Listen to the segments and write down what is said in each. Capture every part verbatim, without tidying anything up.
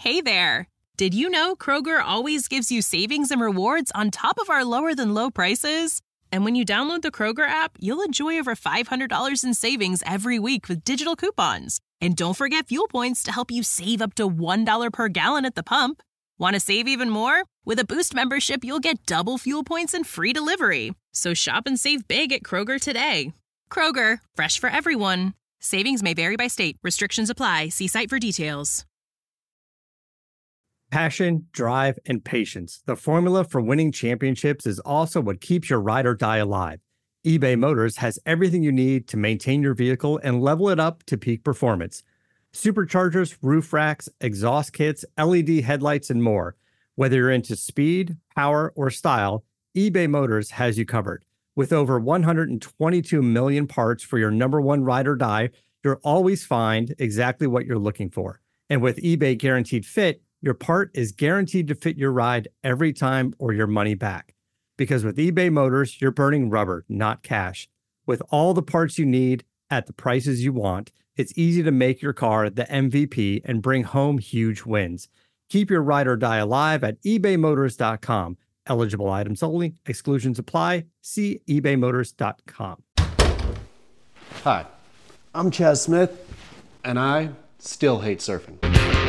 Hey there! Did you know Kroger always gives you savings and rewards on top of our lower-than-low prices? And when you download the Kroger app, you'll enjoy over five hundred dollars in savings every week with digital coupons. And don't forget fuel points to help you save up to one dollar per gallon at the pump. Want to save even more? With a Boost membership, you'll get double fuel points and free delivery. So shop and save big at Kroger today. Kroger, fresh for everyone. Savings may vary by state. Restrictions apply. See site for details. Passion, drive, and patience. The formula for winning championships is also what keeps your ride or die alive. eBay Motors has everything you need to maintain your vehicle and level it up to peak performance. Superchargers, roof racks, exhaust kits, L E D headlights, and more. Whether you're into speed, power, or style, eBay Motors has you covered. With over one hundred twenty-two million parts for your number one ride or die, you'll always find exactly what you're looking for. And with eBay Guaranteed Fit, your part is guaranteed to fit your ride every time or your money back. Because with eBay Motors, you're burning rubber, not cash. With all the parts you need at the prices you want, it's easy to make your car the M V P and bring home huge wins. Keep your ride or die alive at ebay motors dot com. Eligible items only. Exclusions apply. See ebay motors dot com. Hi, I'm Chaz Smith, and I still hate surfing.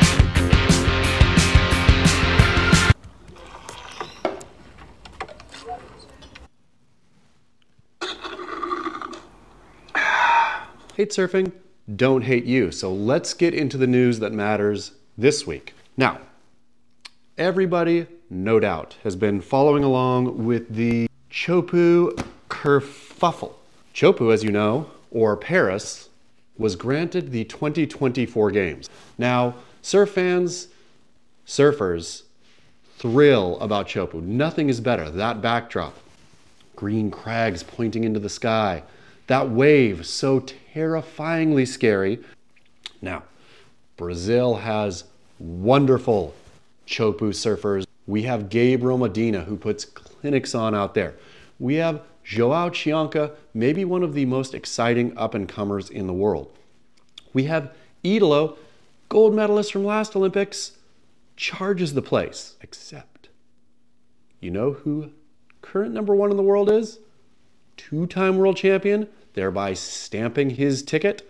Hate surfing, don't hate you. So let's get into the news that matters this week. Now, everybody, no doubt, has been following along with the Chopu kerfuffle. Chopu, as you know, or Paris, was granted the twenty twenty-four games. Now, surf fans, surfers, thrill about Chopu. Nothing is better. That backdrop, green crags pointing into the sky, that wave so terrifyingly scary. Now, Brazil has wonderful Chopu surfers. We have Gabriel Medina, who puts clinics on out there. We have Joao Chianca, maybe one of the most exciting up-and-comers in the world. We have Idolo, gold medalist from last Olympics, charges the place. Except, you know who current number one in the world is? Two-time world champion, thereby stamping his ticket.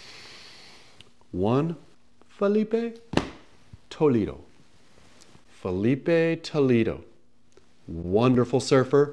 One, Felipe Toledo. Felipe Toledo. Wonderful surfer.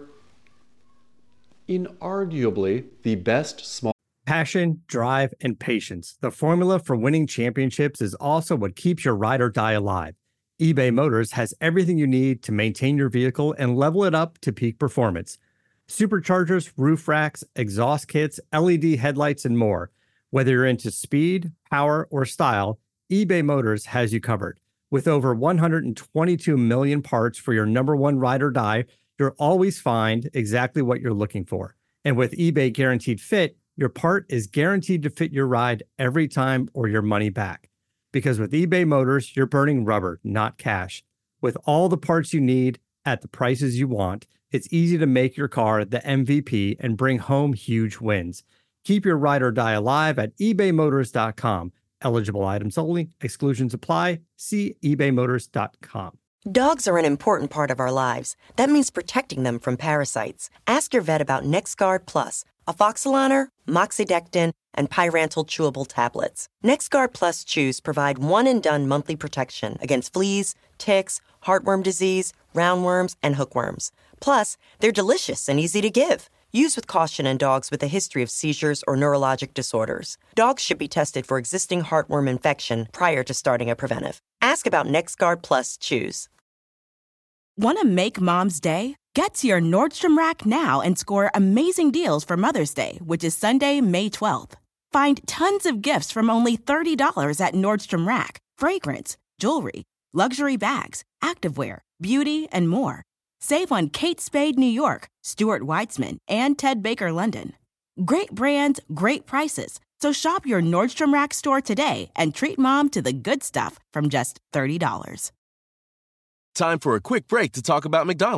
Inarguably the best small. Passion, drive, and patience. The formula for winning championships is also what keeps your ride or die alive. eBay Motors has everything you need to maintain your vehicle and level it up to peak performance. Superchargers, roof racks, exhaust kits, L E D headlights, and more. Whether you're into speed, power, or style, eBay Motors has you covered. With over one hundred twenty-two million parts for your number one ride or die, you'll always find exactly what you're looking for. And with eBay Guaranteed Fit, your part is guaranteed to fit your ride every time or your money back. Because with eBay Motors, you're burning rubber, not cash. With all the parts you need at the prices you want, it's easy to make your car the M V P and bring home huge wins. Keep your ride or die alive at ebay motors dot com. Eligible items only. Exclusions apply. See ebay motors dot com. Dogs are an important part of our lives. That means protecting them from parasites. Ask your vet about NexGard Plus, Afoxolaner, Moxidectin, and Pyrantel chewable tablets. NexGard Plus chews provide one-and-done monthly protection against fleas, ticks, heartworm disease, roundworms, and hookworms. Plus, they're delicious and easy to give. Use with caution in dogs with a history of seizures or neurologic disorders. Dogs should be tested for existing heartworm infection prior to starting a preventive. Ask about NexGard Plus chews. Want to make Mom's day? Get to your Nordstrom Rack now and score amazing deals for Mother's Day, which is Sunday, May twelfth. Find tons of gifts from only thirty dollars at Nordstrom Rack. Fragrance, jewelry, luxury bags, activewear, beauty, and more. Save on Kate Spade New York, Stuart Weitzman, and Ted Baker London. Great brands, great prices. So shop your Nordstrom Rack store today and treat Mom to the good stuff from just thirty dollars. Time for a quick break to talk about McDonald's.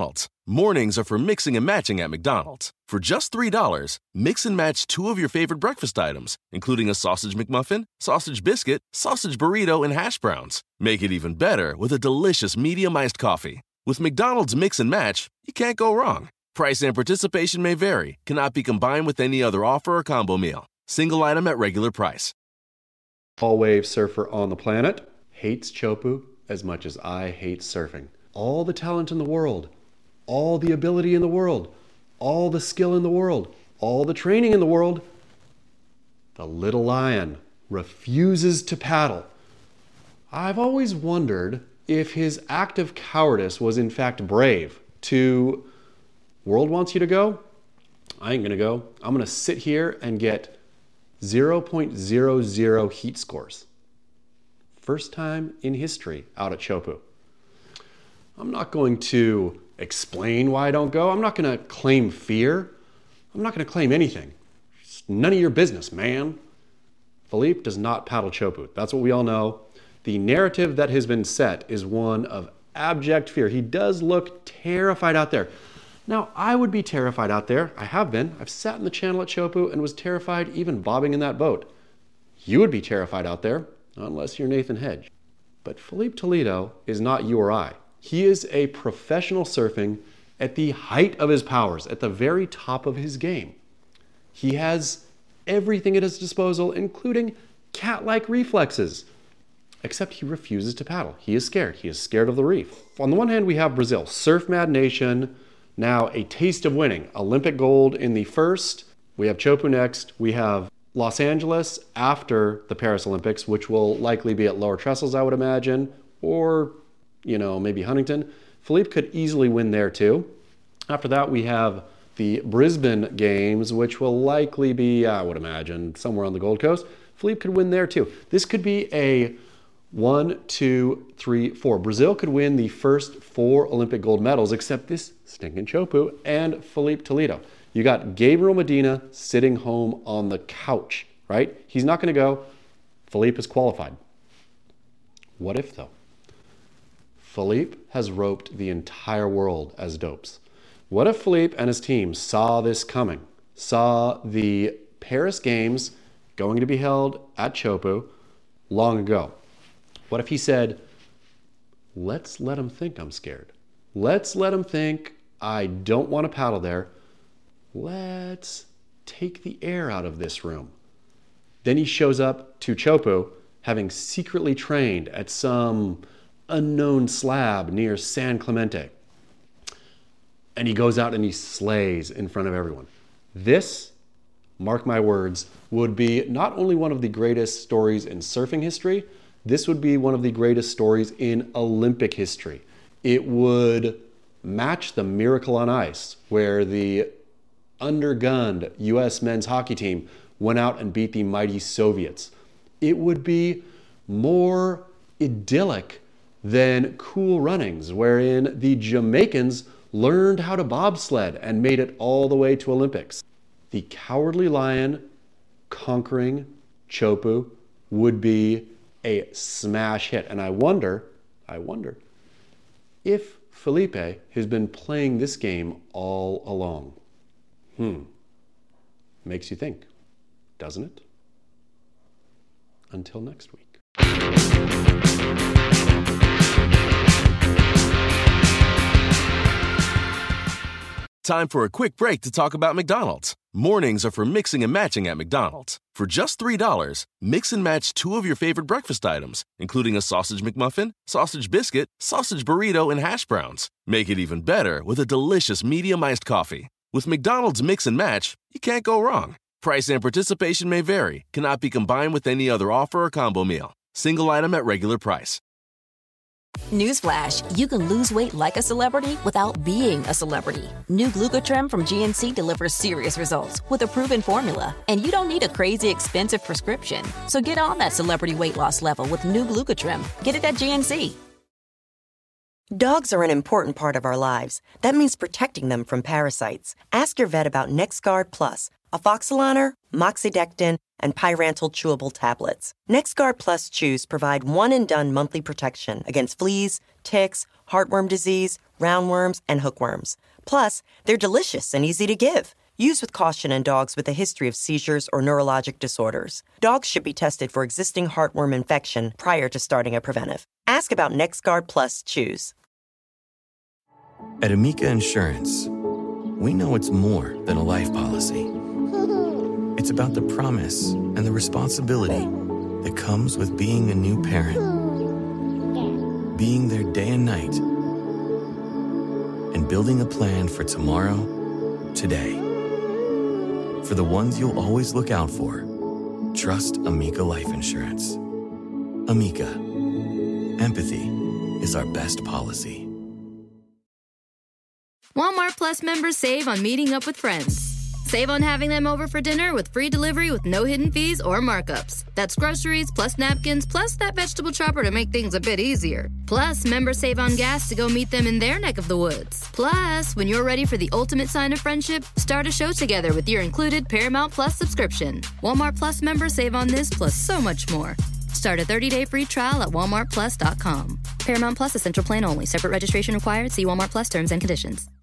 Mornings are for mixing and matching at McDonald's. For just three dollars, mix and match two of your favorite breakfast items, including a sausage McMuffin, sausage biscuit, sausage burrito, and hash browns. Make it even better with a delicious medium iced coffee. With McDonald's Mix and Match, you can't go wrong. Price and participation may vary, cannot be combined with any other offer or combo meal. Single item at regular price. All wave surfer on the planet hates Chopu as much as I hate surfing. All the talent in the world, all the ability in the world, all the skill in the world, all the training in the world. The little lion refuses to paddle. I've always wondered if his act of cowardice was in fact brave. To, world wants you to go? I ain't gonna go. I'm gonna sit here and get zero point zero zero heat scores. First time in history out at Chopu. I'm not going to explain why I don't go. I'm not going to claim fear. I'm not going to claim anything. It's none of your business, man. Philippe does not paddle Chopu. That's what we all know. The narrative that has been set is one of abject fear. He does look terrified out there. Now, I would be terrified out there. I have been. I've sat in the channel at Chopu and was terrified even bobbing in that boat. You would be terrified out there, unless you're Nathan Hedge. But Filipe Toledo is not you or I. He is a professional surfing at the height of his powers, at the very top of his game. He has everything at his disposal, including cat-like reflexes, except he refuses to paddle. He is scared. He is scared of the reef. On the one hand, we have Brazil, surf mad nation, now a taste of winning. Olympic gold in the first. We have Chopu next. We have Los Angeles after the Paris Olympics, which will likely be at Lower Trestles, I would imagine, or you know, maybe Huntington. Filipe could easily win there too. After that, we have the Brisbane Games, which will likely be, I would imagine, somewhere on the Gold Coast. Filipe could win there too. This could be a one, two, three, four. Brazil could win the first four Olympic gold medals, except this stinking Chopu and Filipe Toledo. You got Gabriel Medina sitting home on the couch, right? He's not going to go. Filipe is qualified. What if, though? Filipe has roped the entire world as dopes. What if Filipe and his team saw this coming, saw the Paris Games going to be held at Chopu long ago? What if he said, let's let him think I'm scared. Let's let him think I don't want to paddle there. Let's take the air out of this room. Then he shows up to Chopu having secretly trained at some unknown slab near San Clemente. And he goes out and he slays in front of everyone. This, mark my words, would be not only one of the greatest stories in surfing history, this would be one of the greatest stories in Olympic history. It would match the Miracle on Ice, where the undergunned U S men's hockey team went out and beat the mighty Soviets. It would be more idyllic than Cool Runnings, wherein the Jamaicans learned how to bobsled and made it all the way to Olympics. The Cowardly Lion conquering Chopu would be a smash hit. And I wonder, I wonder, if Filipe has been playing this game all along. Hmm. Makes you think, doesn't it? Until next week. Time for a quick break to talk about McDonald's. Mornings are for mixing and matching at McDonald's. For just three dollars, mix and match two of your favorite breakfast items, including a sausage McMuffin, sausage biscuit, sausage burrito, and hash browns. Make it even better with a delicious medium iced coffee. With McDonald's Mix and Match, you can't go wrong. Price and participation may vary, cannot be combined with any other offer or combo meal. Single item at regular price. Newsflash, you can lose weight like a celebrity without being a celebrity. New Glucotrim from G N C delivers serious results with a proven formula. And you don't need a crazy expensive prescription. So get on that celebrity weight loss level with new Glucotrim. Get it at G N C. Dogs are an important part of our lives. That means protecting them from parasites. Ask your vet about NexGard Plus, Afoxolaner, Moxidectin, and Pyrantel chewable tablets. NexGard Plus chews provide one-and-done monthly protection against fleas, ticks, heartworm disease, roundworms, and hookworms. Plus, they're delicious and easy to give. Use with caution in dogs with a history of seizures or neurologic disorders. Dogs should be tested for existing heartworm infection prior to starting a preventive. Ask about NexGard Plus Chews. At Amica Insurance, we know it's more than a life policy. It's about the promise and the responsibility that comes with being a new parent. Being there day and night. And building a plan for tomorrow, today. For the ones you'll always look out for, trust Amica Life Insurance. Amica. Empathy is our best policy. Walmart Plus members save on meeting up with friends. Save on having them over for dinner with free delivery with no hidden fees or markups. That's groceries, plus napkins, plus that vegetable chopper to make things a bit easier. Plus, members save on gas to go meet them in their neck of the woods. Plus, when you're ready for the ultimate sign of friendship, start a show together with your included Paramount Plus subscription. Walmart Plus members save on this plus so much more. Start a thirty-day free trial at walmart plus dot com. Paramount Plus Essential Plan only. Separate registration required. See Walmart Plus terms and conditions.